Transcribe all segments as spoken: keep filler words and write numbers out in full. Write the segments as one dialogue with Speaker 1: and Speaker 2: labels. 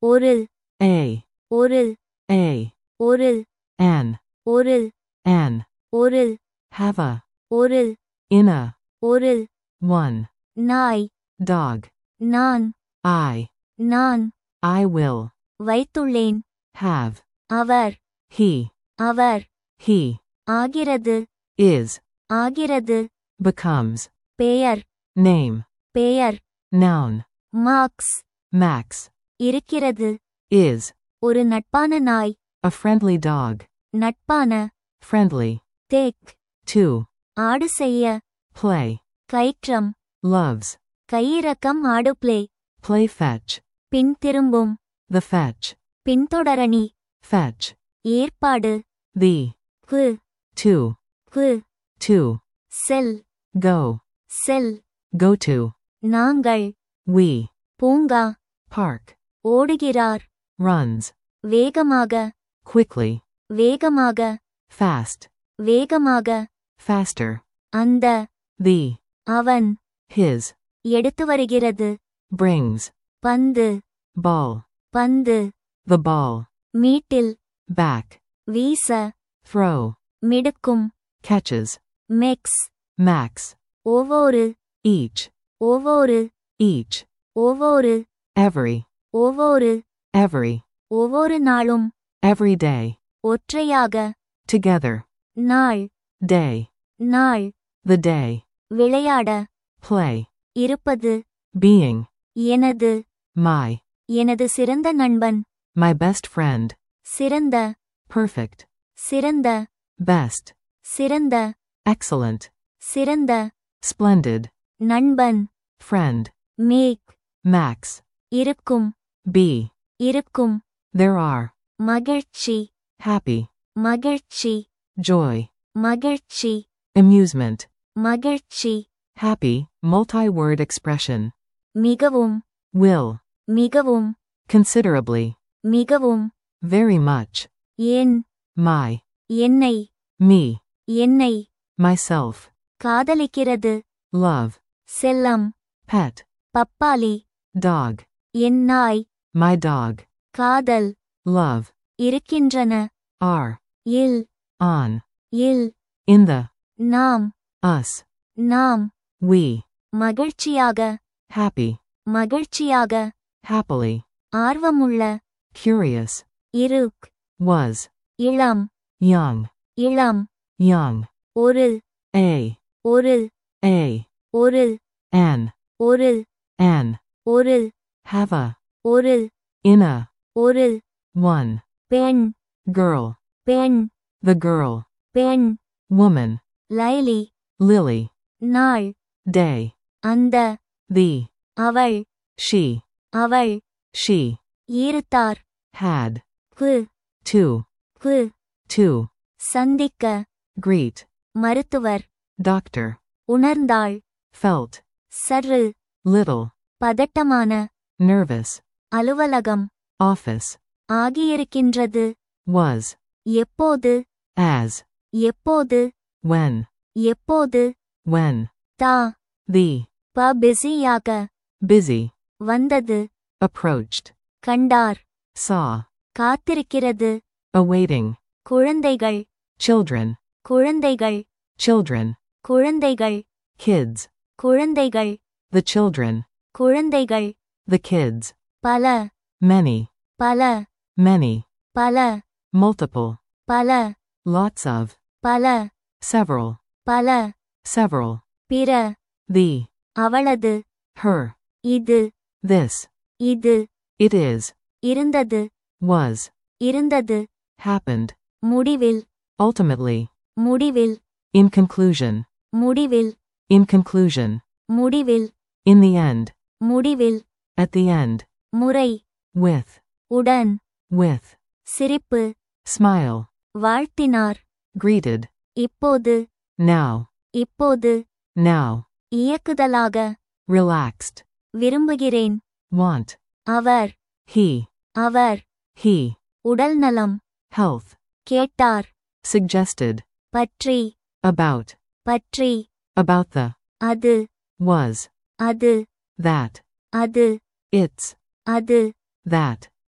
Speaker 1: ஒரு,
Speaker 2: a,
Speaker 1: ஒரு,
Speaker 2: a,
Speaker 1: ஒரு,
Speaker 2: an,
Speaker 1: ஒரு,
Speaker 2: an,
Speaker 1: ஒரு,
Speaker 2: have a,
Speaker 1: ஒரு,
Speaker 2: in a,
Speaker 1: ஒரு,
Speaker 2: one,
Speaker 1: நாய்,
Speaker 2: dog,
Speaker 1: நான்,
Speaker 2: I,
Speaker 1: நான்,
Speaker 2: I will,
Speaker 1: வைத்துள்ளேன்,
Speaker 2: have,
Speaker 1: அவர்,
Speaker 2: he,
Speaker 1: அவர்,
Speaker 2: he,
Speaker 1: ஆகிறது,
Speaker 2: is,
Speaker 1: ஆகிறது,
Speaker 2: becomes,
Speaker 1: பெயர்,
Speaker 2: name,
Speaker 1: பெயர்,
Speaker 2: noun,
Speaker 1: மார்க்ஸ்,
Speaker 2: max,
Speaker 1: இருக்கிறது,
Speaker 2: is,
Speaker 1: ஒரு நட்பான நாய்,
Speaker 2: a friendly dog,
Speaker 1: நட்பான,
Speaker 2: friendly,
Speaker 1: தேக்,
Speaker 2: to,
Speaker 1: ஆடு செய்ய,
Speaker 2: play,
Speaker 1: கயிற்றம்,
Speaker 2: loves,
Speaker 1: கையிறக்கம் ஆடு பிளே,
Speaker 2: play fetch,
Speaker 1: பின் திரும்பும்,
Speaker 2: the fetch,
Speaker 1: பின்தொடரணி,
Speaker 2: fetch,
Speaker 1: ஏற்பாடு,
Speaker 2: the,
Speaker 1: கு,
Speaker 2: to,
Speaker 1: கு,
Speaker 2: to,
Speaker 1: sell,
Speaker 2: go,
Speaker 1: sell,
Speaker 2: go to,
Speaker 1: நாங்கள்,
Speaker 2: we,
Speaker 1: பூங்கா,
Speaker 2: park,
Speaker 1: ஓடுகிறார்,
Speaker 2: runs,
Speaker 1: வேகமாக,
Speaker 2: quickly,
Speaker 1: வேகமாக,
Speaker 2: fast,
Speaker 1: வேகமாக,
Speaker 2: faster,
Speaker 1: அந்த,
Speaker 2: the,
Speaker 1: அவன்,
Speaker 2: his,
Speaker 1: எடுத்து வருகிறது,
Speaker 2: brings,
Speaker 1: பந்து,
Speaker 2: ball,
Speaker 1: பந்து,
Speaker 2: the ball,
Speaker 1: மீட்டில்,
Speaker 2: back,
Speaker 1: வீச,
Speaker 2: throw,
Speaker 1: மிடுக்கும்,
Speaker 2: catches,
Speaker 1: மெக்ஸ்,
Speaker 2: max,
Speaker 1: ஒவ்வொரு,
Speaker 2: each,
Speaker 1: ஒவ்வொரு,
Speaker 2: each,
Speaker 1: ஒவ்வொரு,
Speaker 2: every,
Speaker 1: ஒவ்வொரு,
Speaker 2: every,
Speaker 1: ஒவ்வொரு நாளும்,
Speaker 2: every day,
Speaker 1: ஒற்றையாக,
Speaker 2: together,
Speaker 1: நாள்,
Speaker 2: day,
Speaker 1: நாள்,
Speaker 2: the day,
Speaker 1: விளையாட,
Speaker 2: play,
Speaker 1: இருப்பது,
Speaker 2: being,
Speaker 1: எனது,
Speaker 2: my,
Speaker 1: எனது சிறந்த நண்பன்,
Speaker 2: my best friend,
Speaker 1: சிறந்த,
Speaker 2: perfect,
Speaker 1: சிறந்த,
Speaker 2: best,
Speaker 1: சிறந்த,
Speaker 2: excellent,
Speaker 1: சிறந்த,
Speaker 2: splendid,
Speaker 1: நண்பன்,
Speaker 2: friend,
Speaker 1: மேக்,
Speaker 2: max,
Speaker 1: இருக்கும்,
Speaker 2: be,
Speaker 1: இருக்கும்,
Speaker 2: there are,
Speaker 1: மகிழ்ச்சி,
Speaker 2: happy,
Speaker 1: மகிழ்ச்சி,
Speaker 2: joy,
Speaker 1: மகிழ்ச்சி,
Speaker 2: amusement,
Speaker 1: மகிழ்ச்சி,
Speaker 2: happy, multi-word expression,
Speaker 1: மிகவும்,
Speaker 2: will,
Speaker 1: மிகவும்,
Speaker 2: considerably,
Speaker 1: மிகவும்,
Speaker 2: very much,
Speaker 1: என்,
Speaker 2: my,
Speaker 1: என்னை,
Speaker 2: me,
Speaker 1: என்னை,
Speaker 2: myself,
Speaker 1: காதலிக்கிறது,
Speaker 2: love,
Speaker 1: செல்லம்,
Speaker 2: pet,
Speaker 1: பப்பாளி,
Speaker 2: dog,
Speaker 1: என் நாய்,
Speaker 2: my dog,
Speaker 1: காதல்,
Speaker 2: love,
Speaker 1: இருக்கின்றன,
Speaker 2: are,
Speaker 1: இல்,
Speaker 2: on,
Speaker 1: இல்,
Speaker 2: in the,
Speaker 1: நாம்,
Speaker 2: us,
Speaker 1: நாம்,
Speaker 2: we,
Speaker 1: மகிழ்ச்சியாக,
Speaker 2: happy,
Speaker 1: மகிழ்ச்சியாக,
Speaker 2: happily,
Speaker 1: ஆர்வமுள்ள,
Speaker 2: curious,
Speaker 1: இருக்,
Speaker 2: was,
Speaker 1: இளம்,
Speaker 2: young,
Speaker 1: இளம்,
Speaker 2: young,
Speaker 1: ஒரு,
Speaker 2: a,
Speaker 1: ஒரு,
Speaker 2: a,
Speaker 1: ஒரு,
Speaker 2: an,
Speaker 1: ஒரு,
Speaker 2: an,
Speaker 1: ஒரு,
Speaker 2: have a,
Speaker 1: ஒரு,
Speaker 2: in a,
Speaker 1: ஒரு,
Speaker 2: one,
Speaker 1: பெண்,
Speaker 2: girl,
Speaker 1: பெண்,
Speaker 2: the girl,
Speaker 1: பெண்,
Speaker 2: woman,
Speaker 1: லைலி,
Speaker 2: lily,
Speaker 1: நாள்,
Speaker 2: day,
Speaker 1: அந்த,
Speaker 2: the,
Speaker 1: அவள்,
Speaker 2: she,
Speaker 1: அவள்,
Speaker 2: she,
Speaker 1: ஈர்த்தார்,
Speaker 2: had,
Speaker 1: கு,
Speaker 2: to,
Speaker 1: கு,
Speaker 2: to,
Speaker 1: சந்திக்க,
Speaker 2: greet,
Speaker 1: மருத்துவர்,
Speaker 2: doctor,
Speaker 1: உணர்ந்தாள்,
Speaker 2: felt,
Speaker 1: சற்று,
Speaker 2: little,
Speaker 1: பதட்டமான,
Speaker 2: nervous,
Speaker 1: அலுவலகம்,
Speaker 2: office,
Speaker 1: ஆகியிருக்கின்றது,
Speaker 2: was,
Speaker 1: எப்போது,
Speaker 2: as,
Speaker 1: எப்போது,
Speaker 2: when,
Speaker 1: எப்போது,
Speaker 2: when,
Speaker 1: தா,
Speaker 2: the,
Speaker 1: ப பிஸியாக,
Speaker 2: busy,
Speaker 1: வந்தது,
Speaker 2: approached,
Speaker 1: கண்டார்,
Speaker 2: saw,
Speaker 1: காத்திருக்கிறது,
Speaker 2: awaiting,
Speaker 1: குழந்தைகள்,
Speaker 2: children,
Speaker 1: குழந்தைகள்,
Speaker 2: children,
Speaker 1: குழந்தைகள்,
Speaker 2: kids,
Speaker 1: குழந்தைகள்,
Speaker 2: the children,
Speaker 1: குழந்தைகள்,
Speaker 2: the kids,
Speaker 1: பல,
Speaker 2: many,
Speaker 1: பல,
Speaker 2: many,
Speaker 1: பல,
Speaker 2: multiple,
Speaker 1: பல,
Speaker 2: lots of,
Speaker 1: பல,
Speaker 2: several,
Speaker 1: பல,
Speaker 2: several,
Speaker 1: பிற,
Speaker 2: the,
Speaker 1: அவளது,
Speaker 2: her,
Speaker 1: இது,
Speaker 2: this,
Speaker 1: இது,
Speaker 2: it is,
Speaker 1: இருந்தது,
Speaker 2: was,
Speaker 1: இருந்தது,
Speaker 2: happened,
Speaker 1: முடிவில்,
Speaker 2: ultimately,
Speaker 1: முடிவில்,
Speaker 2: in conclusion,
Speaker 1: முடிவில்,
Speaker 2: in conclusion,
Speaker 1: முடிவில்,
Speaker 2: in the end,
Speaker 1: முடிவில்,
Speaker 2: at the end,
Speaker 1: முறை,
Speaker 2: with,
Speaker 1: உடன்,
Speaker 2: with,
Speaker 1: சிரிப்பு,
Speaker 2: smile,
Speaker 1: வாழ்த்தினார்,
Speaker 2: greeted,
Speaker 1: இப்போது,
Speaker 2: now,
Speaker 1: இப்போது,
Speaker 2: now,
Speaker 1: இயக்குதலாக,
Speaker 2: relaxed,
Speaker 1: விரும்புகிறேன்,
Speaker 2: want,
Speaker 1: அவர்,
Speaker 2: he,
Speaker 1: அவர்,
Speaker 2: he,
Speaker 1: உடல்நலம்,
Speaker 2: health,
Speaker 1: கேட்டார்,
Speaker 2: suggested,
Speaker 1: பற்றி,
Speaker 2: about,
Speaker 1: பற்றி,
Speaker 2: about the,
Speaker 1: அது,
Speaker 2: was,
Speaker 1: அது,
Speaker 2: that,
Speaker 1: அது,
Speaker 2: its,
Speaker 1: அது,
Speaker 2: that,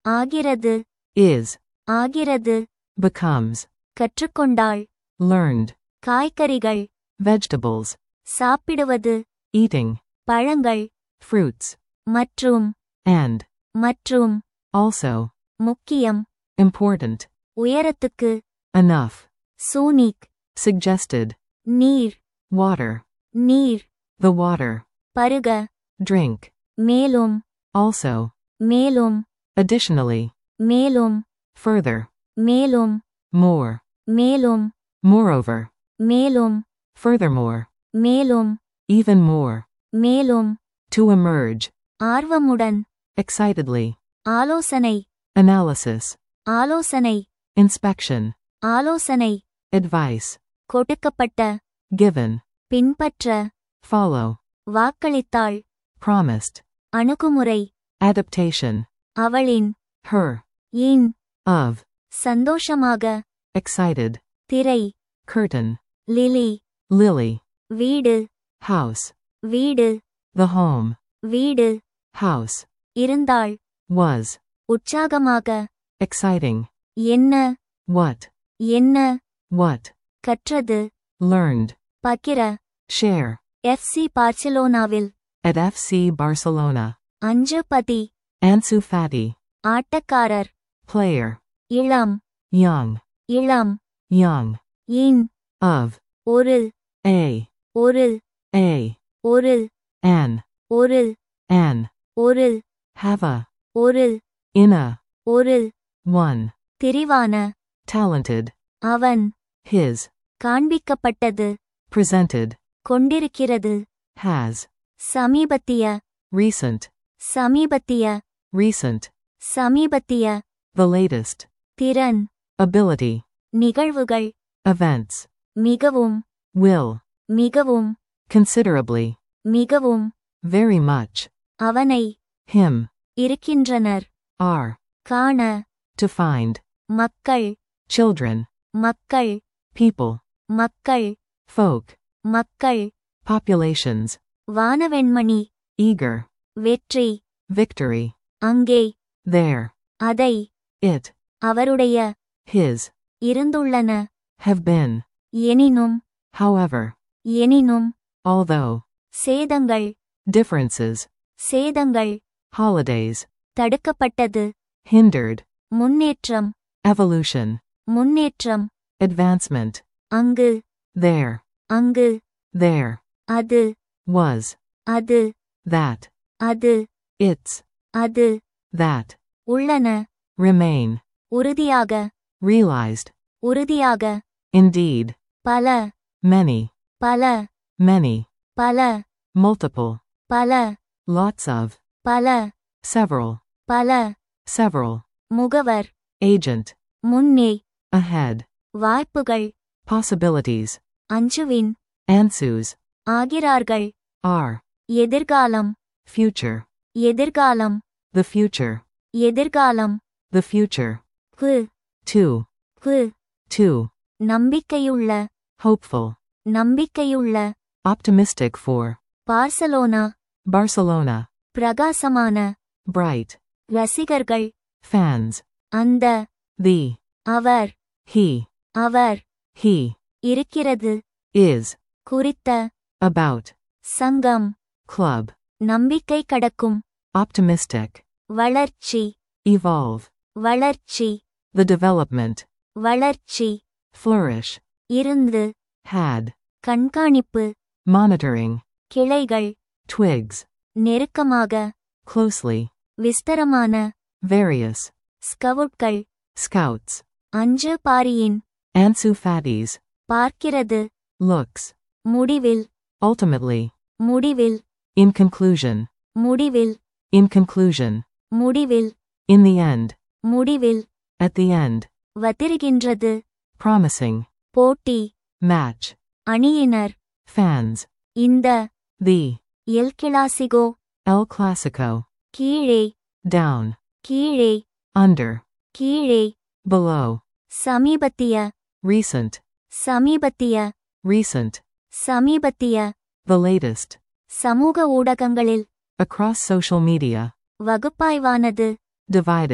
Speaker 1: ஆகிறது
Speaker 2: is,
Speaker 1: ஆகிறது
Speaker 2: becomes,
Speaker 1: கற்றுக்கொண்டாள்
Speaker 2: learned,
Speaker 1: காய்கறிகள்
Speaker 2: vegetables,
Speaker 1: சாப்பிடுவது
Speaker 2: eating,
Speaker 1: பழங்கள்
Speaker 2: fruits,
Speaker 1: மற்றும்
Speaker 2: and,
Speaker 1: மற்றும்
Speaker 2: also,
Speaker 1: முக்கியம்
Speaker 2: important,
Speaker 1: உயரத்துக்கு
Speaker 2: enough,
Speaker 1: சூனிக்
Speaker 2: suggested,
Speaker 1: நீர்
Speaker 2: water,
Speaker 1: நீர்
Speaker 2: the water,
Speaker 1: பருக
Speaker 2: drink,
Speaker 1: மேலும்
Speaker 2: also,
Speaker 1: மேலும்
Speaker 2: additionally,
Speaker 1: மேலும்
Speaker 2: further,
Speaker 1: மேலும்
Speaker 2: more,
Speaker 1: மேலும்
Speaker 2: moreover,
Speaker 1: மேலும்
Speaker 2: furthermore,
Speaker 1: மேலும்
Speaker 2: even more,
Speaker 1: மேலும்
Speaker 2: to emerge,
Speaker 1: ஆர்வமுடன்
Speaker 2: excitedly,
Speaker 1: ஆலோசனை
Speaker 2: analysis,
Speaker 1: ஆலோசனை
Speaker 2: inspection,
Speaker 1: ஆலோசனை
Speaker 2: advice,
Speaker 1: கொடுக்கப்பட்ட
Speaker 2: given,
Speaker 1: பின்பற்ற
Speaker 2: follow,
Speaker 1: வாக்களித்தாள்
Speaker 2: promised,
Speaker 1: அணுகுமுறை
Speaker 2: adaptation,
Speaker 1: அவளின்
Speaker 2: her,
Speaker 1: இன்
Speaker 2: of,
Speaker 1: சந்தோஷமாக
Speaker 2: excited,
Speaker 1: திரை
Speaker 2: curtain,
Speaker 1: லிலி
Speaker 2: lily,
Speaker 1: வீடு
Speaker 2: house,
Speaker 1: வீடு
Speaker 2: the home,
Speaker 1: வீடு
Speaker 2: house,
Speaker 1: இருந்தாள்
Speaker 2: was,
Speaker 1: உற்சாகமாக
Speaker 2: exciting,
Speaker 1: என்ன
Speaker 2: what,
Speaker 1: என்ன
Speaker 2: what,
Speaker 1: கற்றது
Speaker 2: learned,
Speaker 1: பகிர
Speaker 2: share,
Speaker 1: எஃப்சி பார்சிலோனாவில்
Speaker 2: at F C Barcelona,
Speaker 1: அஞ்சு பதி
Speaker 2: Ansu Fati,
Speaker 1: ஆட்டக்காரர்
Speaker 2: player,
Speaker 1: இளம்
Speaker 2: young,
Speaker 1: இளம்
Speaker 2: young,
Speaker 1: இன்
Speaker 2: of,
Speaker 1: ஒரு
Speaker 2: a,
Speaker 1: ஒரு
Speaker 2: a,
Speaker 1: ஒரு
Speaker 2: an,
Speaker 1: ஒரு
Speaker 2: an,
Speaker 1: ஒரு
Speaker 2: have a,
Speaker 1: ஒரு
Speaker 2: in a,
Speaker 1: ஒரு
Speaker 2: one,
Speaker 1: திரிவான
Speaker 2: talented,
Speaker 1: அவன்
Speaker 2: his,
Speaker 1: காண்பிக்கப்பட்டது
Speaker 2: presented,
Speaker 1: கொண்டிருக்கிறது
Speaker 2: has,
Speaker 1: சமீபத்திய
Speaker 2: recent,
Speaker 1: சமீபத்திய
Speaker 2: recent,
Speaker 1: சமீபத்திய
Speaker 2: the latest,
Speaker 1: திறன்
Speaker 2: ability,
Speaker 1: நிகழ்வுகள்
Speaker 2: events,
Speaker 1: மிகவும்
Speaker 2: will,
Speaker 1: மிகவும்
Speaker 2: considerably,
Speaker 1: மிகவும்
Speaker 2: very much,
Speaker 1: அவனை
Speaker 2: him,
Speaker 1: இருக்கின்றனர்
Speaker 2: are,
Speaker 1: காண
Speaker 2: to find,
Speaker 1: மக்கள்
Speaker 2: children,
Speaker 1: மக்கள்
Speaker 2: people,
Speaker 1: மக்கள்
Speaker 2: folk,
Speaker 1: மக்கள்
Speaker 2: populations,
Speaker 1: வானவெண்மணி
Speaker 2: eager,
Speaker 1: வெற்றி
Speaker 2: victory,
Speaker 1: அங்கே
Speaker 2: there,
Speaker 1: அதை
Speaker 2: it,
Speaker 1: அவருடைய
Speaker 2: his,
Speaker 1: இருந்துள்ளன
Speaker 2: have been,
Speaker 1: எனினும்
Speaker 2: however,
Speaker 1: எனினும்
Speaker 2: although,
Speaker 1: சேதங்கள்
Speaker 2: differences,
Speaker 1: சேதங்கள்
Speaker 2: holidays,
Speaker 1: தடுக்கப்பட்டது
Speaker 2: hindered,
Speaker 1: முன்னேற்றம்
Speaker 2: evolution,
Speaker 1: முன்னேற்றம்
Speaker 2: advancement,
Speaker 1: அங்கு
Speaker 2: there,
Speaker 1: அங்கு
Speaker 2: there,
Speaker 1: அது
Speaker 2: was,
Speaker 1: அது
Speaker 2: that,
Speaker 1: அது
Speaker 2: its,
Speaker 1: அது
Speaker 2: that,
Speaker 1: உள்ளன
Speaker 2: remain,
Speaker 1: உறுதியாக
Speaker 2: realized,
Speaker 1: உறுதியாக
Speaker 2: indeed,
Speaker 1: பல
Speaker 2: many,
Speaker 1: பல
Speaker 2: many,
Speaker 1: பல
Speaker 2: multiple,
Speaker 1: பல
Speaker 2: lots of,
Speaker 1: பல
Speaker 2: several,
Speaker 1: பல
Speaker 2: several,
Speaker 1: முகவர்
Speaker 2: agent,
Speaker 1: முன்னே
Speaker 2: ahead,
Speaker 1: வாய்ப்புகள்
Speaker 2: possibilities,
Speaker 1: அஞ்சுவின்
Speaker 2: answers,
Speaker 1: ஆகிறார்கள்
Speaker 2: are,
Speaker 1: எதிர்காலம்
Speaker 2: future,
Speaker 1: எதிர்காலம்
Speaker 2: the future,
Speaker 1: எதிர்காலம்
Speaker 2: the future,
Speaker 1: கு
Speaker 2: to,
Speaker 1: கு
Speaker 2: to,
Speaker 1: நம்பிக்கையுள்ள
Speaker 2: hopeful,
Speaker 1: நம்பிக்கையுள்ள
Speaker 2: optimistic for,
Speaker 1: பார்சலோனா
Speaker 2: Barcelona,
Speaker 1: பிரகாசமான
Speaker 2: bright,
Speaker 1: ரசிகர்கள்
Speaker 2: fans,
Speaker 1: அந்த
Speaker 2: the,
Speaker 1: அவர்
Speaker 2: he,
Speaker 1: அவர்
Speaker 2: he,
Speaker 1: இருக்கிறது
Speaker 2: is,
Speaker 1: குறித்த
Speaker 2: about,
Speaker 1: சங்கம்
Speaker 2: club,
Speaker 1: நம்பிக்கை கடக்கும்
Speaker 2: optimistic,
Speaker 1: வளர்ச்சி
Speaker 2: evolve,
Speaker 1: வளர்ச்சி
Speaker 2: the development,
Speaker 1: வளர்ச்சி
Speaker 2: flourish,
Speaker 1: இருந்து
Speaker 2: had,
Speaker 1: கண்காணிப்பு
Speaker 2: monitoring,
Speaker 1: கிளைகள்
Speaker 2: twigs,
Speaker 1: நெருக்கமாக
Speaker 2: closely,
Speaker 1: விஸ்தரமான
Speaker 2: various,
Speaker 1: ஸ்கவுட்கள்
Speaker 2: scouts,
Speaker 1: அஞ்சு பாரியின்
Speaker 2: Ansu Fati's,
Speaker 1: பார்க்கிறது
Speaker 2: looks,
Speaker 1: முடிவில்
Speaker 2: ultimately,
Speaker 1: முடிவில்
Speaker 2: in conclusion,
Speaker 1: முடிவில்
Speaker 2: in conclusion,
Speaker 1: முடிவில்
Speaker 2: in the end,
Speaker 1: முடிவில்
Speaker 2: at the end,
Speaker 1: வத்திருக்கின்றது
Speaker 2: promising,
Speaker 1: போட்டி
Speaker 2: match,
Speaker 1: அணியினர்
Speaker 2: fans,
Speaker 1: இந்த
Speaker 2: the,
Speaker 1: El Clasico
Speaker 2: El Clasico,
Speaker 1: கீழே
Speaker 2: down,
Speaker 1: கீழே
Speaker 2: under,
Speaker 1: கீழே
Speaker 2: below,
Speaker 1: சமீபத்திய
Speaker 2: recent,
Speaker 1: சமீபத்திய
Speaker 2: recent,
Speaker 1: சமீபத்திய
Speaker 2: the latest,
Speaker 1: சமூக ஊடகங்களில்
Speaker 2: across social media,
Speaker 1: வகுப்பாய்வானது
Speaker 2: divided,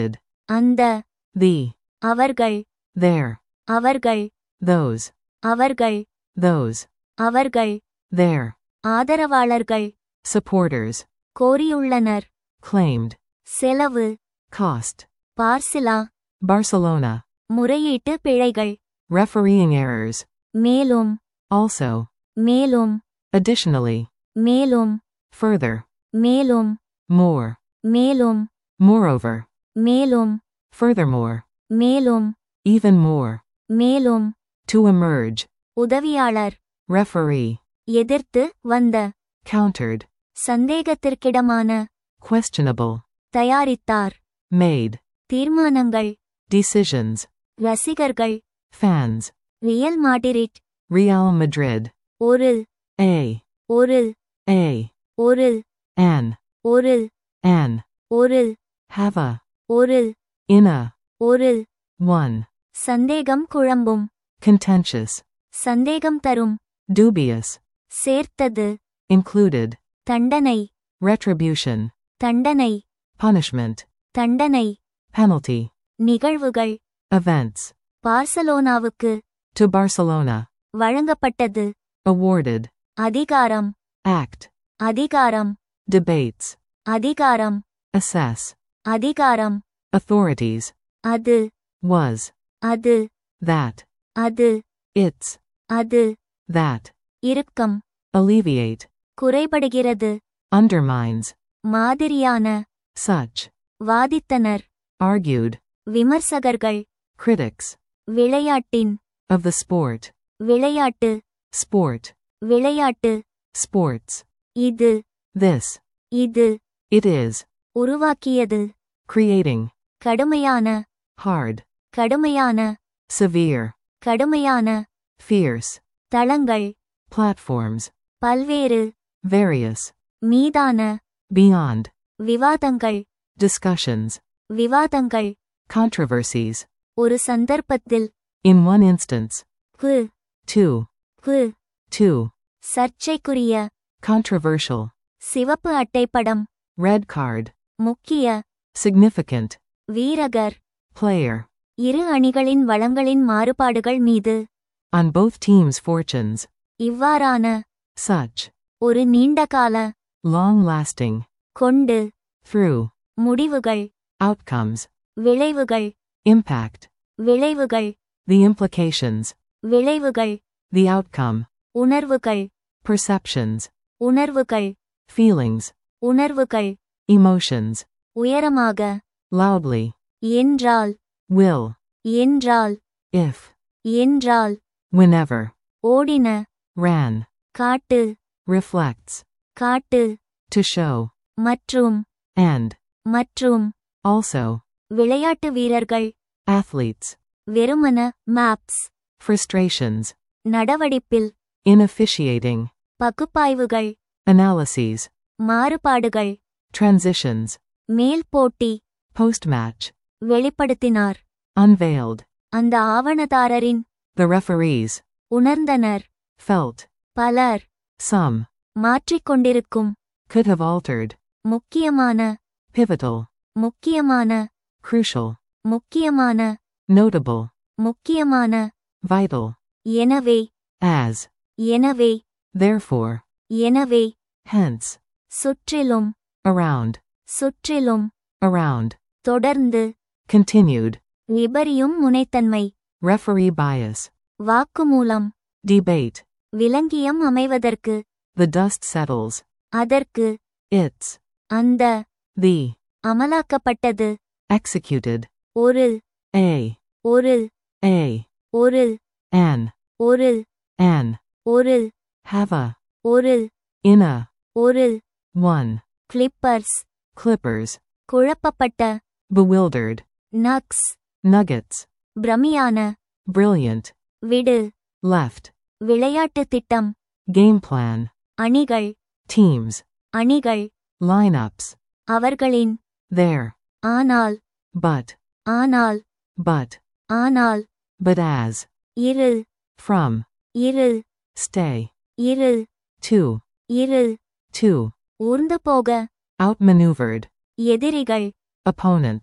Speaker 1: அந்த,
Speaker 2: the,
Speaker 1: அவர்கள்,
Speaker 2: their,
Speaker 1: அவர்கள்,
Speaker 2: those,
Speaker 1: அவர்கள்,
Speaker 2: those,
Speaker 1: அவர்கள்,
Speaker 2: their,
Speaker 1: ஆதரவாளர்கள்,
Speaker 2: supporters,
Speaker 1: கோரியுள்ளனர்,
Speaker 2: claimed,
Speaker 1: செலவு,
Speaker 2: cost,
Speaker 1: பார்சிலா,
Speaker 2: Barcelona,
Speaker 1: முறையீட்டு பிழைகள்,
Speaker 2: refereeing errors,
Speaker 1: மேலும்,
Speaker 2: also,
Speaker 1: மேலும்,
Speaker 2: additionally,
Speaker 1: மேலும்,
Speaker 2: further,
Speaker 1: மேலும்,
Speaker 2: more,
Speaker 1: மேலும்,
Speaker 2: moreover,
Speaker 1: மேலும்,
Speaker 2: furthermore,
Speaker 1: மேலும்,
Speaker 2: even more,
Speaker 1: மேலும்,
Speaker 2: to emerge,
Speaker 1: உதவியாளர்,
Speaker 2: referee,
Speaker 1: எதிர்த்து வந்த,
Speaker 2: countered,
Speaker 1: சந்தேகத்திற்கிடமான,
Speaker 2: questionable,
Speaker 1: தயாரித்தார்,
Speaker 2: made,
Speaker 1: தீர்மானங்கள்,
Speaker 2: decisions,
Speaker 1: ரசிகர்கள்,
Speaker 2: fans,
Speaker 1: Real Madrid,
Speaker 2: Real Madrid,
Speaker 1: ஒரு,
Speaker 2: a,
Speaker 1: ஒரு,
Speaker 2: a,
Speaker 1: ஒரு,
Speaker 2: an,
Speaker 1: ஒரு,
Speaker 2: an,
Speaker 1: ஒரு,
Speaker 2: have a,
Speaker 1: ஒரு,
Speaker 2: in a,
Speaker 1: ஒரு,
Speaker 2: one,
Speaker 1: சந்தேகம் குழம்பும்,
Speaker 2: contentious,
Speaker 1: சந்தேகம் தரும்,
Speaker 2: dubious,
Speaker 1: சேர்த்தது,
Speaker 2: included,
Speaker 1: தண்டனை,
Speaker 2: retribution,
Speaker 1: தண்டனை,
Speaker 2: punishment,
Speaker 1: தண்டனை,
Speaker 2: penalty,
Speaker 1: நிகழ்வுகள்,
Speaker 2: events,
Speaker 1: பார்சலோனாவுக்கு,
Speaker 2: to Barcelona,
Speaker 1: வழங்கப்பட்டது,
Speaker 2: awarded,
Speaker 1: அதிகாரம்,
Speaker 2: act,
Speaker 1: அதிகாரம்,
Speaker 2: debates,
Speaker 1: அதிகாரம்,
Speaker 2: assess,
Speaker 1: அதிகாரம்,
Speaker 2: authorities,
Speaker 1: அது,
Speaker 2: was,
Speaker 1: அது,
Speaker 2: that,
Speaker 1: அது,
Speaker 2: its,
Speaker 1: அது,
Speaker 2: that,
Speaker 1: இறுக்கம்,
Speaker 2: alleviate,
Speaker 1: குறைபடுகிறது,
Speaker 2: undermines,
Speaker 1: மாதிரியான,
Speaker 2: such,
Speaker 1: வாதித்தனர்,
Speaker 2: argued,
Speaker 1: விமர்சகர்கள்,
Speaker 2: critics,
Speaker 1: விளையாட்டின்,
Speaker 2: of the sport,
Speaker 1: விளையாட்டு,
Speaker 2: sport,
Speaker 1: விளையாட்டு,
Speaker 2: sports,
Speaker 1: இது,
Speaker 2: this,
Speaker 1: இது,
Speaker 2: it is,
Speaker 1: உருவாக்கியது,
Speaker 2: creating,
Speaker 1: கடுமையான,
Speaker 2: hard,
Speaker 1: கடுமையான,
Speaker 2: severe,
Speaker 1: கடுமையான,
Speaker 2: fierce,
Speaker 1: தளங்கள்,
Speaker 2: platforms,
Speaker 1: பல்வேறு,
Speaker 2: various,
Speaker 1: மீதான,
Speaker 2: beyond,
Speaker 1: விவாதங்கள்,
Speaker 2: discussions,
Speaker 1: விவாதங்கள்,
Speaker 2: controversies,
Speaker 1: ஒரு சந்தர்ப்பத்தில்,
Speaker 2: in one instance,
Speaker 1: கு,
Speaker 2: two,
Speaker 1: கு,
Speaker 2: two,
Speaker 1: சர்ச்சைக்குரிய,
Speaker 2: controversial,
Speaker 1: சிவப்பு அட்டைப்படம்,
Speaker 2: red card,
Speaker 1: முக்கிய,
Speaker 2: significant,
Speaker 1: வீரகர்,
Speaker 2: player,
Speaker 1: இரு அணிகளின் வளங்களின் மாறுபாடுகள் மீது,
Speaker 2: on both teams' fortunes,
Speaker 1: இவ்வாறான,
Speaker 2: such,
Speaker 1: ஒரு நீண்டகால,
Speaker 2: long-lasting,
Speaker 1: கொண்டு,
Speaker 2: through,
Speaker 1: முடிவுகள்,
Speaker 2: outcomes,
Speaker 1: விளைவுகள்,
Speaker 2: impact,
Speaker 1: விளைவுகள்,
Speaker 2: the implications,
Speaker 1: விளைவுகள்,
Speaker 2: the outcome,
Speaker 1: உணர்வுகள்,
Speaker 2: perceptions,
Speaker 1: உணர்வுகள்,
Speaker 2: feelings,
Speaker 1: உணர்வுகள்,
Speaker 2: emotions,
Speaker 1: உயரமாக,
Speaker 2: loudly,
Speaker 1: என்றால்,
Speaker 2: will,
Speaker 1: என்றால்,
Speaker 2: if,
Speaker 1: என்றால்,
Speaker 2: whenever,
Speaker 1: ஓடின,
Speaker 2: ran,
Speaker 1: காட்டு,
Speaker 2: reflects,
Speaker 1: காட்டு,
Speaker 2: to show,
Speaker 1: மற்றும்,
Speaker 2: and,
Speaker 1: மற்றும்,
Speaker 2: also,
Speaker 1: விளையாட்டு வீரர்கள்,
Speaker 2: athletes,
Speaker 1: வெறுமன, மேப்ஸ்,
Speaker 2: frustrations,
Speaker 1: நடவடிப்பில்,
Speaker 2: in officiating,
Speaker 1: பகுப்பாய்வுகள்,
Speaker 2: analyses,
Speaker 1: மாறுபாடுகள்,
Speaker 2: transitions,
Speaker 1: மேல் போட்டி,
Speaker 2: post-match,
Speaker 1: வெளிப்படுத்தினார்,
Speaker 2: unveiled,
Speaker 1: அந்த ஆவணதாரரின்,
Speaker 2: the referees,
Speaker 1: உணர்ந்தனர்,
Speaker 2: felt,
Speaker 1: பலர்,
Speaker 2: some,
Speaker 1: மாற்றிக்கொண்டிருக்கும்,
Speaker 2: could have altered,
Speaker 1: முக்கியமான,
Speaker 2: pivotal,
Speaker 1: முக்கியமான,
Speaker 2: crucial,
Speaker 1: முக்கியமான,
Speaker 2: notable,
Speaker 1: முக்கியமான,
Speaker 2: vital,
Speaker 1: எனவே,
Speaker 2: as,
Speaker 1: எனவே,
Speaker 2: therefore,
Speaker 1: எனவே,
Speaker 2: hence,
Speaker 1: சுற்றிலும்,
Speaker 2: around,
Speaker 1: சுற்றிலும்,
Speaker 2: around,
Speaker 1: தொடர்ந்து,
Speaker 2: continued,
Speaker 1: விபரியும் முனைத்தன்மை,
Speaker 2: referee bias,
Speaker 1: வாக்குமூலம்,
Speaker 2: debate,
Speaker 1: விலங்கியம் அமைவதற்கு,
Speaker 2: the dust settles,
Speaker 1: அதற்கு,
Speaker 2: its,
Speaker 1: அந்த,
Speaker 2: the,
Speaker 1: அமலாக்கப்பட்டது,
Speaker 2: executed,
Speaker 1: ஒரு,
Speaker 2: a,
Speaker 1: ஒரு,
Speaker 2: a,
Speaker 1: ஒரு,
Speaker 2: an,
Speaker 1: ஒரு,
Speaker 2: an,
Speaker 1: ஒரு,
Speaker 2: have a,
Speaker 1: ஒரு,
Speaker 2: in a,
Speaker 1: ஒரு,
Speaker 2: one,
Speaker 1: கிளிப்பர்ஸ்,
Speaker 2: clippers,
Speaker 1: குழப்பப்பட்ட,
Speaker 2: bewildered,
Speaker 1: நக்ஸ்,
Speaker 2: nuggets,
Speaker 1: பிரமியான,
Speaker 2: brilliant,
Speaker 1: விடு,
Speaker 2: left,
Speaker 1: விளையாட்டு திட்டம்,
Speaker 2: game plan,
Speaker 1: அணிகள்,
Speaker 2: teams,
Speaker 1: அணிகள்,
Speaker 2: lineups,
Speaker 1: அவர்களின்,
Speaker 2: there,
Speaker 1: ஆனால்,
Speaker 2: but,
Speaker 1: ஆனால்,
Speaker 2: but,
Speaker 1: ஆனால்,
Speaker 2: but as,
Speaker 1: இரு,
Speaker 2: from,
Speaker 1: இரு,
Speaker 2: stay,
Speaker 1: இரு,
Speaker 2: to,
Speaker 1: இரு,
Speaker 2: to,
Speaker 1: ஊர்ந்து போக,
Speaker 2: outmaneuvered,
Speaker 1: எதிரிகள்,
Speaker 2: opponents,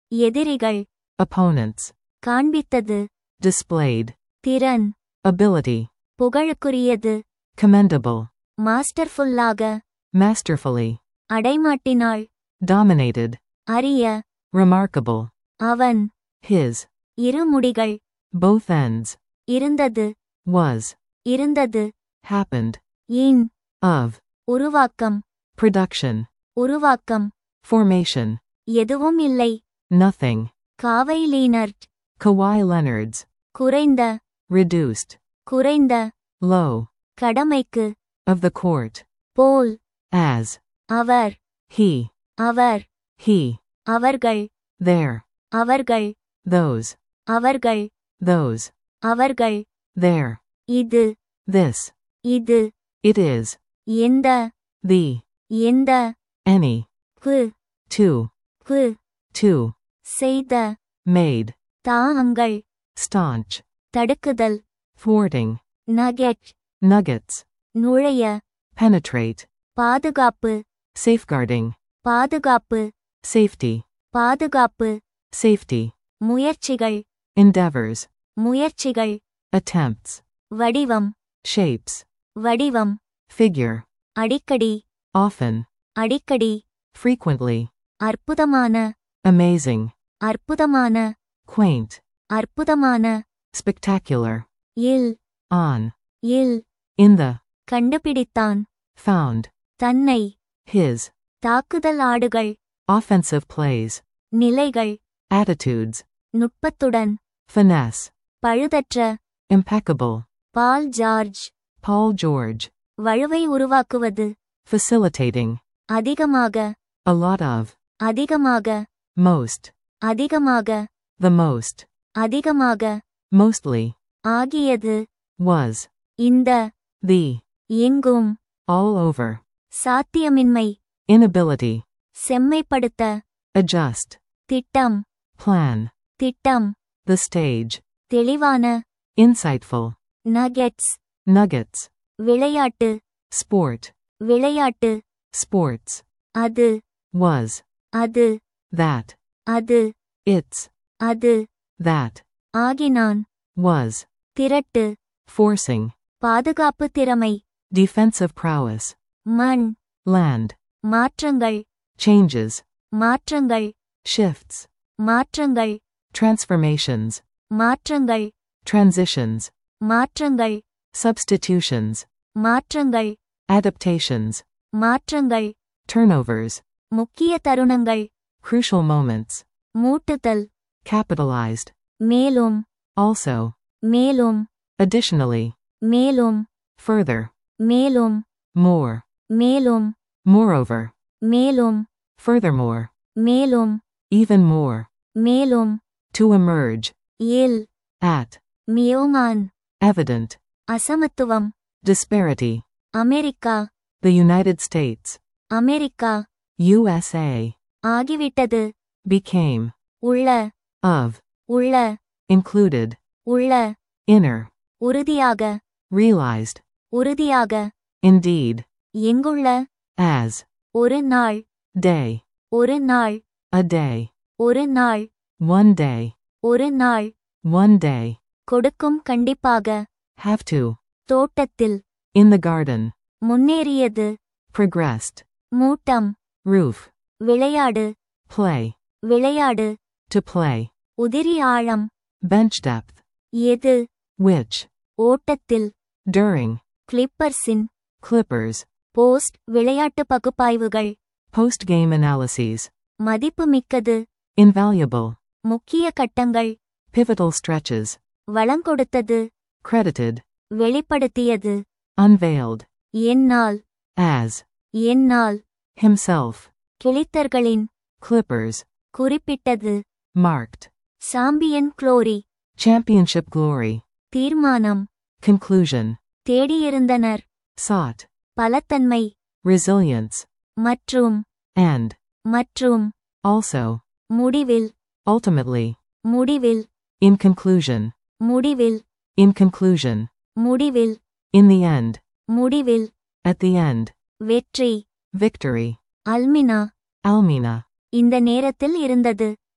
Speaker 1: எதிரிகள்.
Speaker 2: Opponents.
Speaker 1: காண்பித்தது.
Speaker 2: Displayed.
Speaker 1: திறன்.
Speaker 2: Ability.
Speaker 1: புகழுக்குரியது.
Speaker 2: Commendable.
Speaker 1: மாஸ்டர்ஃபுல்லாக.
Speaker 2: Masterfully.
Speaker 1: அடைமாட்டினாள்.
Speaker 2: Dominated.
Speaker 1: அரிய.
Speaker 2: Remarkable.
Speaker 1: அவன்.
Speaker 2: His.
Speaker 1: இரு முடிகள்.
Speaker 2: Both ends.
Speaker 1: இருந்தது.
Speaker 2: Was.
Speaker 1: இருந்தது.
Speaker 2: Happened.
Speaker 1: இன்.
Speaker 2: Of.
Speaker 1: உருவாக்கம்.
Speaker 2: Production.
Speaker 1: உருவாக்கம்.
Speaker 2: Formation.
Speaker 1: எதுவும் இல்லை.
Speaker 2: Nothing.
Speaker 1: காவை லீனர்ட்.
Speaker 2: Kawhi Leonard's.
Speaker 1: குறைந்த.
Speaker 2: Reduced.
Speaker 1: குறைந்த.
Speaker 2: Low.
Speaker 1: கடமைக்கு.
Speaker 2: Of the court.
Speaker 1: போல்.
Speaker 2: As.
Speaker 1: அவர்.
Speaker 2: He.
Speaker 1: அவர்.
Speaker 2: He.
Speaker 1: அவர்கள்.
Speaker 2: There.
Speaker 1: அவர்கள்.
Speaker 2: Those.
Speaker 1: அவர்கள்.
Speaker 2: Those.
Speaker 1: அவர்கள்.
Speaker 2: There.
Speaker 1: இது.
Speaker 2: This.
Speaker 1: இது.
Speaker 2: It is.
Speaker 1: எந்த.
Speaker 2: The.
Speaker 1: எந்த.
Speaker 2: Any.
Speaker 1: கு.
Speaker 2: To.
Speaker 1: கு.
Speaker 2: To.
Speaker 1: செய்த.
Speaker 2: Made.
Speaker 1: தாங்கள்.
Speaker 2: Staunch.
Speaker 1: தடுக்குதல்.
Speaker 2: Thwarting.
Speaker 1: நகெட்.
Speaker 2: Nuggets.
Speaker 1: நுழைய.
Speaker 2: Penetrate.
Speaker 1: பாதுகாப்பு.
Speaker 2: Safeguarding.
Speaker 1: பாதுகாப்பு.
Speaker 2: Safety.
Speaker 1: பாதுகாப்பு.
Speaker 2: Safety.
Speaker 1: முயற்சிகள்.
Speaker 2: Endeavors.
Speaker 1: முயற்சிகள்.
Speaker 2: Attempts.
Speaker 1: வடிவம்.
Speaker 2: Shapes.
Speaker 1: வடிவம்.
Speaker 2: Figure.
Speaker 1: அடிக்கடி.
Speaker 2: Often.
Speaker 1: அடிக்கடி.
Speaker 2: Frequently.
Speaker 1: அற்புதமான.
Speaker 2: Amazing.
Speaker 1: அற்புதமான.
Speaker 2: Quaint.
Speaker 1: அற்புதமான.
Speaker 2: Spectacular.
Speaker 1: இல்.
Speaker 2: On.
Speaker 1: இல்.
Speaker 2: In the.
Speaker 1: கண்டுபிடித்தான்.
Speaker 2: Found.
Speaker 1: தன்னை.
Speaker 2: His.
Speaker 1: தாக்குதல் ஆடுகள்.
Speaker 2: Offensive plays.
Speaker 1: நிலைகள்.
Speaker 2: Attitudes.
Speaker 1: நுட்பத்துடன்.
Speaker 2: Finesse.
Speaker 1: பழுதற்ற.
Speaker 2: Impeccable.
Speaker 1: Paul George.
Speaker 2: Paul George.
Speaker 1: வழுவை உருவாக்குவது.
Speaker 2: Facilitating.
Speaker 1: அதிகமாக.
Speaker 2: A lot of.
Speaker 1: அதிகமாக.
Speaker 2: Most.
Speaker 1: அதிகமாக.
Speaker 2: The most.
Speaker 1: அதிகமாக.
Speaker 2: Mostly.
Speaker 1: ஆகியது.
Speaker 2: Was.
Speaker 1: இந்த.
Speaker 2: The.
Speaker 1: எங்கும்.
Speaker 2: All over.
Speaker 1: சாத்தியமின்மை.
Speaker 2: Inability.
Speaker 1: செம்மைப்படுத்த.
Speaker 2: Adjust.
Speaker 1: திட்டம்.
Speaker 2: Plan.
Speaker 1: திட்டம்.
Speaker 2: The stage.
Speaker 1: தெளிவான.
Speaker 2: Insightful.
Speaker 1: நகெட்ஸ்.
Speaker 2: Nuggets.
Speaker 1: விளையாட்டு.
Speaker 2: Sport.
Speaker 1: விளையாட்டு.
Speaker 2: Sports.
Speaker 1: அது.
Speaker 2: Was.
Speaker 1: அது.
Speaker 2: That.
Speaker 1: அது.
Speaker 2: It's.
Speaker 1: அது.
Speaker 2: That.
Speaker 1: ஆகினான்.
Speaker 2: Was.
Speaker 1: திரட்டு.
Speaker 2: Forcing.
Speaker 1: பாதுகாப்பு திறமை.
Speaker 2: Defensive prowess.
Speaker 1: மண்.
Speaker 2: Land.
Speaker 1: மாற்றங்கள்.
Speaker 2: Changes.
Speaker 1: மாற்றங்கள்.
Speaker 2: Shifts.
Speaker 1: மாற்றங்கள்.
Speaker 2: Transformations.
Speaker 1: மாற்றங்கள்.
Speaker 2: Transitions.
Speaker 1: மாற்றங்கள்.
Speaker 2: Substitutions.
Speaker 1: மாற்றங்கள்.
Speaker 2: Adaptations.
Speaker 1: மாற்றங்கள்.
Speaker 2: Turnovers.
Speaker 1: முக்கிய தருணங்கள்.
Speaker 2: Crucial moments.
Speaker 1: மூட்டுதல்.
Speaker 2: Capitalized.
Speaker 1: மேலும்.
Speaker 2: Also.
Speaker 1: மேலும்.
Speaker 2: Additionally.
Speaker 1: மேலும்.
Speaker 2: Further.
Speaker 1: மேலும்.
Speaker 2: More.
Speaker 1: மேலும்.
Speaker 2: Moreover.
Speaker 1: மேலும்.
Speaker 2: Furthermore.
Speaker 1: மேலும்.
Speaker 2: Even more.
Speaker 1: மேலும்.
Speaker 2: To emerge.
Speaker 1: இல்.
Speaker 2: At.
Speaker 1: மியோமான்.
Speaker 2: Evident.
Speaker 1: அசமத்துவம்.
Speaker 2: Disparity.
Speaker 1: America.
Speaker 2: The United States.
Speaker 1: America.
Speaker 2: U S A.
Speaker 1: ஆகிவிட்டது.
Speaker 2: Became.
Speaker 1: உள்ள.
Speaker 2: Of.
Speaker 1: உள்ள.
Speaker 2: Included.
Speaker 1: உள்ள.
Speaker 2: Inner.
Speaker 1: உறுதியாக.
Speaker 2: Realized.
Speaker 1: உறுதியாக.
Speaker 2: Indeed.
Speaker 1: எங்குள்ள.
Speaker 2: As.
Speaker 1: ஒரு நாள்.
Speaker 2: Day.
Speaker 1: ஒரு நாள்.
Speaker 2: A day.
Speaker 1: ஒரு நாள்.
Speaker 2: One day.
Speaker 1: ஒரு நாள்.
Speaker 2: One day.
Speaker 1: கொடுக்கும் கண்டிப்பாக.
Speaker 2: Have to.
Speaker 1: தோட்டத்தில்.
Speaker 2: In the garden.
Speaker 1: முன்னேறியது.
Speaker 2: Progressed.
Speaker 1: மூட்டம்.
Speaker 2: Roof.
Speaker 1: விளையாடு.
Speaker 2: Play.
Speaker 1: விளையாடு.
Speaker 2: To play.
Speaker 1: உதிரி ஆழம்.
Speaker 2: Bench depth.
Speaker 1: எது.
Speaker 2: Which.
Speaker 1: ஓட்டத்தில்.
Speaker 2: During.
Speaker 1: கிளிப்பர்ஸின்.
Speaker 2: Clippers.
Speaker 1: போஸ்ட் விளையாட்டு பகுப்பாய்வுகள்.
Speaker 2: Post-game analyses.
Speaker 1: மதிப்புமிக்கது.
Speaker 2: Invaluable.
Speaker 1: முக்கிய கட்டங்கள்.
Speaker 2: Pivotal stretches.
Speaker 1: வளங்கொடுத்தது.
Speaker 2: Credited.
Speaker 1: வெளிப்படுத்தியது.
Speaker 2: Unveiled.
Speaker 1: என்னால்.
Speaker 2: As.
Speaker 1: என்னால்.
Speaker 2: Himself.
Speaker 1: கிளித்தர்களின்.
Speaker 2: Clippers.
Speaker 1: குறிப்பிட்டது.
Speaker 2: Marked.
Speaker 1: Champion glory.
Speaker 2: Championship glory.
Speaker 1: தீர்மானம்.
Speaker 2: Conclusion.
Speaker 1: தேடியிருந்தனர்.
Speaker 2: Sought.
Speaker 1: பலத்தன்மை.
Speaker 2: Resilience.
Speaker 1: மற்றும்.
Speaker 2: And.
Speaker 1: மற்றும்.
Speaker 2: Also.
Speaker 1: முடிவில்.
Speaker 2: Ultimately.
Speaker 1: முடிவில்.
Speaker 2: In conclusion.
Speaker 1: முடிவில்.
Speaker 2: In conclusion.
Speaker 1: முடிவில்.
Speaker 2: In the end.
Speaker 1: முடிவில்.
Speaker 2: At the end.
Speaker 1: வெற்றி.
Speaker 2: Victory.
Speaker 1: அல்மினா.
Speaker 2: Almina.
Speaker 1: இந்த நேரத்தில் இருந்தது.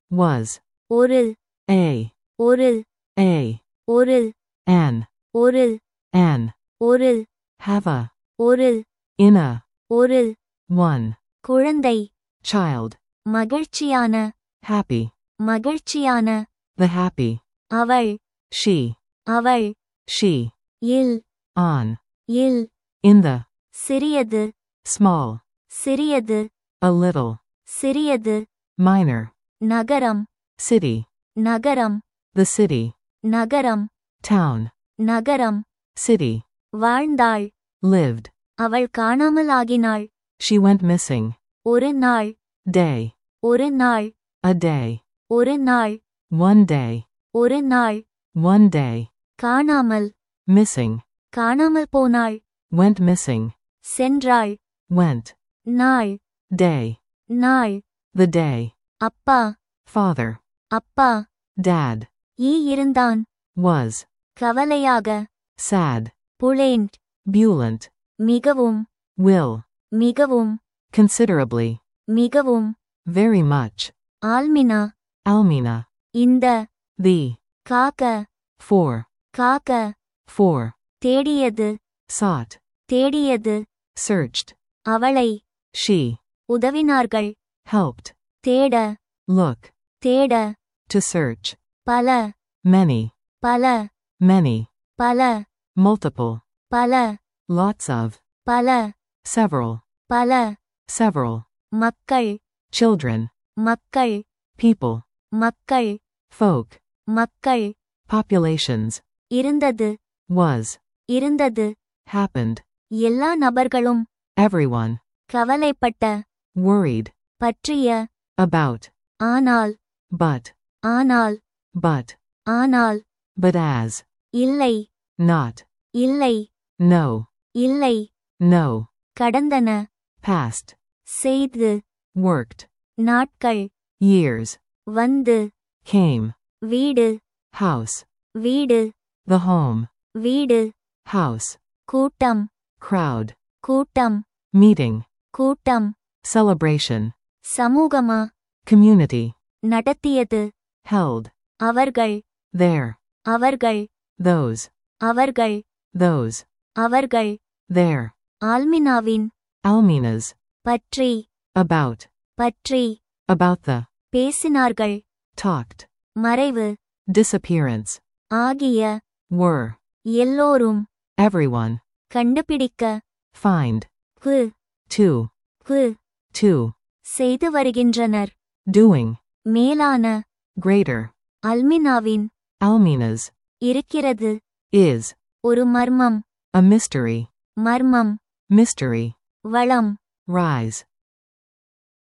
Speaker 2: was,
Speaker 1: ஒரு
Speaker 2: a,
Speaker 1: ஒரு
Speaker 2: a,
Speaker 1: ஒரு
Speaker 2: an,
Speaker 1: ஒரு
Speaker 2: an,
Speaker 1: ஒரு
Speaker 2: have a,
Speaker 1: ஒரு
Speaker 2: in a,
Speaker 1: ஒரு
Speaker 2: one,
Speaker 1: குழந்தை
Speaker 2: child,
Speaker 1: மகிழ்ச்சியான
Speaker 2: happy,
Speaker 1: மகிழ்ச்சியான
Speaker 2: the happy,
Speaker 1: அவள்
Speaker 2: she,
Speaker 1: அவள்
Speaker 2: she,
Speaker 1: இல்
Speaker 2: on,
Speaker 1: இல்
Speaker 2: in the,
Speaker 1: சிறியது
Speaker 2: small,
Speaker 1: சிறியது
Speaker 2: a little,
Speaker 1: சிறியது
Speaker 2: minor,
Speaker 1: நகரம்
Speaker 2: city,
Speaker 1: நகரம்
Speaker 2: the city,
Speaker 1: நகரம்
Speaker 2: town,
Speaker 1: நகரம்
Speaker 2: city,
Speaker 1: வாழ்ந்தாள்
Speaker 2: lived,
Speaker 1: அவள் காணாமல் ஆகினாள்
Speaker 2: she went missing,
Speaker 1: ஒரு நாள்
Speaker 2: day,
Speaker 1: ஒரு நாள்
Speaker 2: a day,
Speaker 1: ஒரு நாள்
Speaker 2: one day,
Speaker 1: ஒரு நாள்
Speaker 2: one day,
Speaker 1: காணாமல்
Speaker 2: missing,
Speaker 1: காணாமல் போனாள்
Speaker 2: went missing,
Speaker 1: சென்றாள்
Speaker 2: went,
Speaker 1: நாள்
Speaker 2: day,
Speaker 1: நாள்
Speaker 2: the day,
Speaker 1: அப்பா
Speaker 2: father,
Speaker 1: அப்பா
Speaker 2: dad,
Speaker 1: ஈ இருந்தான்
Speaker 2: was,
Speaker 1: கவலையாக
Speaker 2: sad,
Speaker 1: புளேண்ட்
Speaker 2: buoyant,
Speaker 1: மிகவும்
Speaker 2: will,
Speaker 1: மிகவும்
Speaker 2: considerably,
Speaker 1: மிகவும்
Speaker 2: very much,
Speaker 1: ஆல்மினா
Speaker 2: almina,
Speaker 1: இந்த
Speaker 2: the,
Speaker 1: காக்க
Speaker 2: for,
Speaker 1: காக்க
Speaker 2: for,
Speaker 1: தேடியது
Speaker 2: sought,
Speaker 1: தேடியது
Speaker 2: searched,
Speaker 1: அவளை
Speaker 2: she,
Speaker 1: உதவினார்கள்
Speaker 2: helped,
Speaker 1: தேட
Speaker 2: look,
Speaker 1: தேட
Speaker 2: to search,
Speaker 1: பல
Speaker 2: many,
Speaker 1: பல
Speaker 2: many,
Speaker 1: பல
Speaker 2: multiple,
Speaker 1: பல
Speaker 2: lots of,
Speaker 1: பல
Speaker 2: several,
Speaker 1: பல
Speaker 2: several,
Speaker 1: மக்கள்
Speaker 2: children,
Speaker 1: மக்கள்
Speaker 2: people,
Speaker 1: மக்கள்
Speaker 2: folk,
Speaker 1: மக்கள்
Speaker 2: populations,
Speaker 1: இருந்தது
Speaker 2: was,
Speaker 1: இருந்தது
Speaker 2: happened,
Speaker 1: எல்லா நபர்களும்
Speaker 2: everyone,
Speaker 1: கவலைப்பட்ட
Speaker 2: worried,
Speaker 1: பற்றிய
Speaker 2: about,
Speaker 1: ஆனால்
Speaker 2: but,
Speaker 1: ஆனால்
Speaker 2: but,
Speaker 1: ஆனால்
Speaker 2: but as,
Speaker 1: இல்லை
Speaker 2: not,
Speaker 1: இல்லை
Speaker 2: no,
Speaker 1: இல்லை
Speaker 2: no,
Speaker 1: கடந்தன
Speaker 2: past,
Speaker 1: செய்து
Speaker 2: worked,
Speaker 1: நாட்கள்
Speaker 2: years,
Speaker 1: வந்து
Speaker 2: came,
Speaker 1: வீடு
Speaker 2: house,
Speaker 1: வீடு
Speaker 2: the home,
Speaker 1: வீடு
Speaker 2: house,
Speaker 1: கூட்டம்
Speaker 2: crowd,
Speaker 1: கூட்டம்
Speaker 2: meeting,
Speaker 1: கூட்டம்
Speaker 2: celebration,
Speaker 1: சமூகமா
Speaker 2: community,
Speaker 1: நடத்தியது
Speaker 2: held,
Speaker 1: அவர்கள்
Speaker 2: there,
Speaker 1: அவர்கள்
Speaker 2: those,
Speaker 1: அவர்கள்
Speaker 2: those,
Speaker 1: அவர்கள்
Speaker 2: there,
Speaker 1: ஆல்மினாவின்
Speaker 2: alminas,
Speaker 1: பற்றி
Speaker 2: about,
Speaker 1: பற்றி
Speaker 2: about the,
Speaker 1: பேசினார்கள்
Speaker 2: talked,
Speaker 1: மறைவு
Speaker 2: disappearance,
Speaker 1: ஆகிய
Speaker 2: were,
Speaker 1: எல்லோரும்
Speaker 2: everyone,
Speaker 1: கண்டுபிடிக்க
Speaker 2: find,
Speaker 1: கு
Speaker 2: to,
Speaker 1: கு
Speaker 2: to,
Speaker 1: செய்து வருகின்றனர்
Speaker 2: doing,
Speaker 1: மேலான
Speaker 2: greater,
Speaker 1: அல்மினாவின்
Speaker 2: alminas,
Speaker 1: இருக்கிறது
Speaker 2: is,
Speaker 1: ஒரு மர்மம்
Speaker 2: a mystery,
Speaker 1: மர்மம்
Speaker 2: mystery,
Speaker 1: வளம்
Speaker 2: rise,